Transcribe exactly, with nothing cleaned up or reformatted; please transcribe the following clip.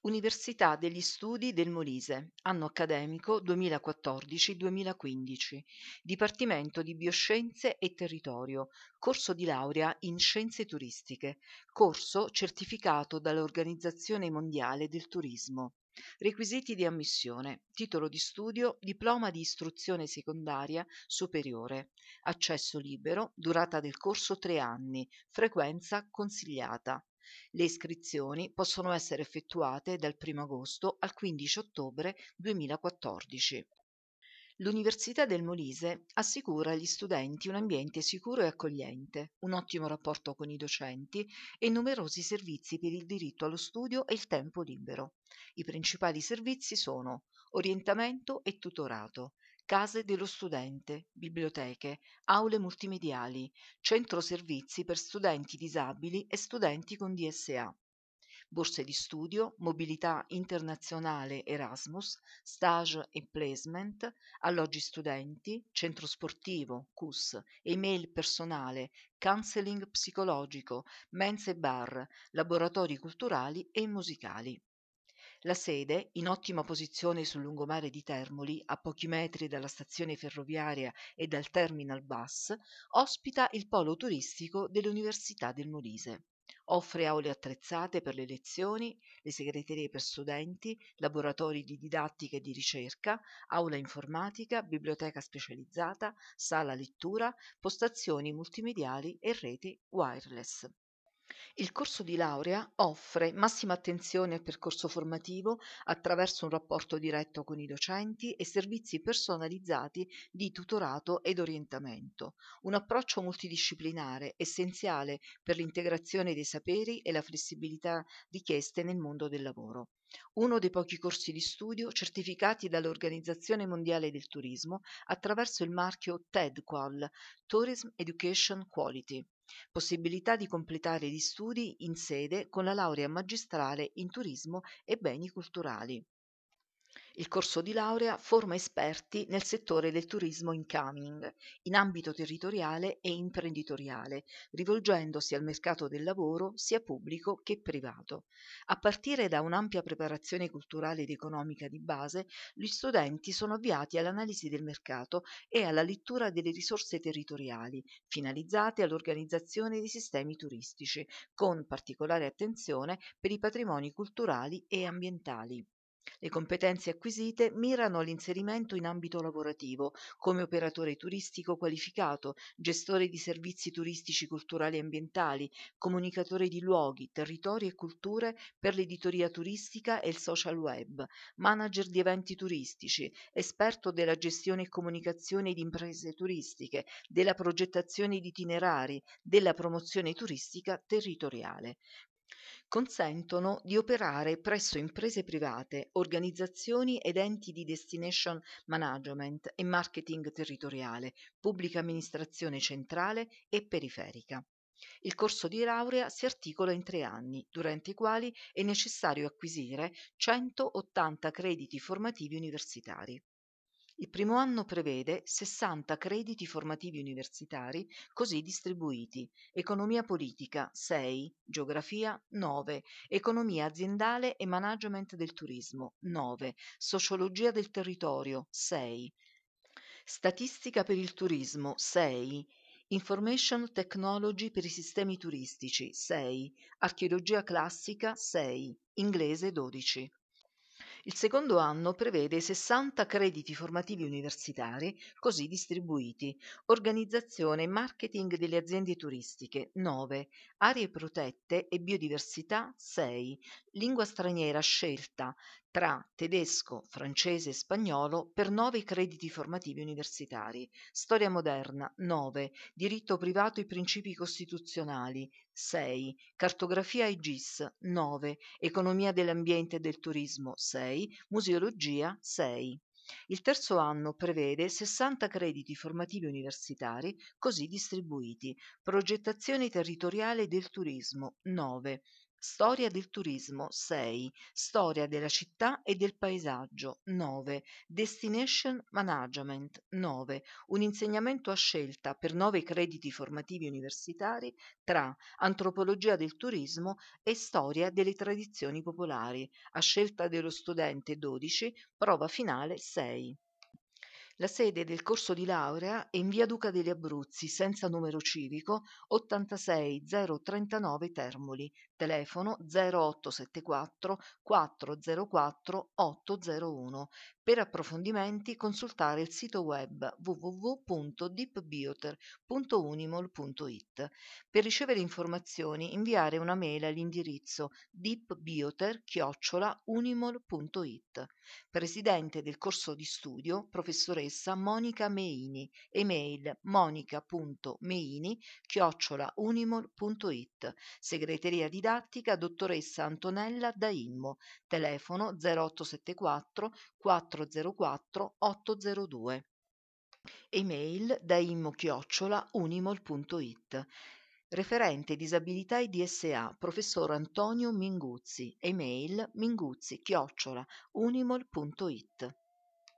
Università degli Studi del Molise, anno accademico duemilaquattordici-duemilaquindici, Dipartimento di Bioscienze e Territorio, corso di laurea in Scienze Turistiche, corso certificato dall'Organizzazione Mondiale del Turismo. Requisiti di ammissione: titolo di studio, diploma di istruzione secondaria superiore, accesso libero, durata del corso tre anni, frequenza consigliata. Le iscrizioni possono essere effettuate dal primo agosto al quindici ottobre duemilaquattordici. L'Università del Molise assicura agli studenti un ambiente sicuro e accogliente, un ottimo rapporto con i docenti e numerosi servizi per il diritto allo studio e il tempo libero. I principali servizi sono orientamento e tutorato, case dello studente, biblioteche, aule multimediali, centro servizi per studenti disabili e studenti con D S A. Borse di studio, mobilità internazionale Erasmus, stage e placement, alloggi studenti, centro sportivo, C U S, email personale, counseling psicologico, mense e bar, laboratori culturali e musicali. La sede, in ottima posizione sul lungomare di Termoli, a pochi metri dalla stazione ferroviaria e dal terminal bus, ospita il polo turistico dell'Università del Molise. Offre aule attrezzate per le lezioni, le segreterie per studenti, laboratori di didattica e di ricerca, aula informatica, biblioteca specializzata, sala lettura, postazioni multimediali e reti wireless. Il corso di laurea offre massima attenzione al percorso formativo attraverso un rapporto diretto con i docenti e servizi personalizzati di tutorato ed orientamento, un approccio multidisciplinare essenziale per l'integrazione dei saperi e la flessibilità richieste nel mondo del lavoro. Uno dei pochi corsi di studio certificati dall'Organizzazione Mondiale del Turismo attraverso il marchio TEDQual, Tourism Education Quality. Possibilità di completare gli studi in sede con la laurea magistrale in turismo e beni culturali. Il corso di laurea forma esperti nel settore del turismo incoming, in ambito territoriale e imprenditoriale, rivolgendosi al mercato del lavoro sia pubblico che privato. A partire da un'ampia preparazione culturale ed economica di base, gli studenti sono avviati all'analisi del mercato e alla lettura delle risorse territoriali, finalizzate all'organizzazione dei sistemi turistici, con particolare attenzione per i patrimoni culturali e ambientali. Le competenze acquisite mirano all'inserimento in ambito lavorativo come operatore turistico qualificato, gestore di servizi turistici culturali e ambientali, comunicatore di luoghi, territori e culture per l'editoria turistica e il social web, manager di eventi turistici, esperto della gestione e comunicazione di imprese turistiche, della progettazione di itinerari, della promozione turistica territoriale. Consentono di operare presso imprese private, organizzazioni ed enti di destination management e marketing territoriale, pubblica amministrazione centrale e periferica. Il corso di laurea si articola in tre anni, durante i quali è necessario acquisire centottanta crediti formativi universitari. Il primo anno prevede sessanta crediti formativi universitari così distribuiti: economia politica sei, geografia nove, economia aziendale e management del turismo nove, sociologia del territorio sei, statistica per il turismo sei, information technology per i sistemi turistici sei, archeologia classica sei, inglese dodici. Il secondo anno prevede sessanta crediti formativi universitari così distribuiti: organizzazione e marketing delle aziende turistiche nove, aree protette e biodiversità sei, lingua straniera scelta tra tedesco, francese e spagnolo per nove crediti formativi universitari, storia moderna nove, diritto privato e principi costituzionali sei, cartografia e G I S nove, economia dell'ambiente e del turismo sei, museologia sei. Il terzo anno prevede sessanta crediti formativi universitari così distribuiti: progettazione territoriale del turismo nove, Storia del turismo sei, Storia della città e del paesaggio nove, Destination Management nove, un insegnamento a scelta per nove crediti formativi universitari tra Antropologia del turismo e Storia delle tradizioni popolari, a scelta dello studente dodici, prova finale sei. La sede del corso di laurea è in via Duca degli Abruzzi, senza numero civico, ottantasei zero trentanove Termoli, telefono zero otto sette quattro quattro zero quattro otto zero uno. Per approfondimenti consultare il sito web w w w punto deepbioter punto unimol punto it. Per ricevere informazioni inviare una mail all'indirizzo deepbioter chiocciola unimol punto it. Presidente del corso di studio, professoressa Monica Meini, email monica.meini chiocciola unimol punto it, segreteria didattica dottoressa Antonella Daimmo, telefono zero otto sette quattro quattro zero quattro otto zero due, email daimmo chiocciola unimol punto it. Referente disabilità e D S A, professor Antonio Minguzzi, email minguzzi chiocciola unimol punto it.